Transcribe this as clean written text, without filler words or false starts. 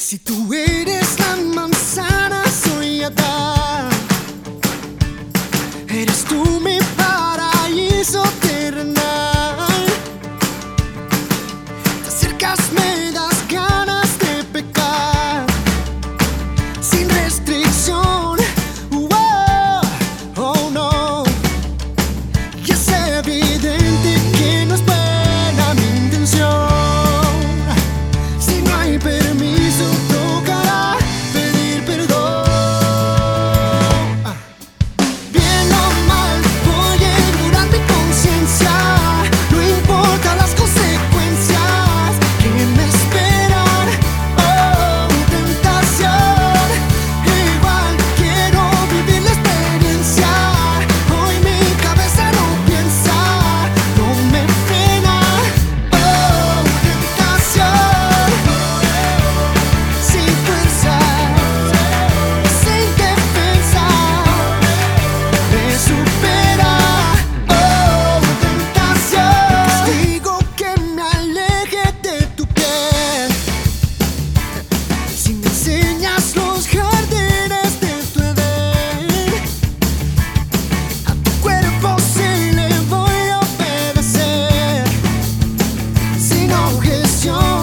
Si tú eres la manzana, soy Adán. Eres tú mi paraíso terrenal. Te acercas, me das ganas de pecar sin restricción. Oh no. Y es evidente que no es buena mi intención. Si no hay permiso, tocará pedir perdón. Bien o mal, voy a ignorar mi conciencia. No importa las consecuencias que me esperan. Oh, tentación. Igual quiero vivir la experiencia. Hoy mi cabeza no piensa, no me frena. Oh, tentación. Sin fuerza, sin defensa, me supera. Oh, tentación. Castigo que me aleje de tu piel. Si me enseñas los jardines de tu Edén, a tu cuerpo sí le voy a obedecer sin objeción.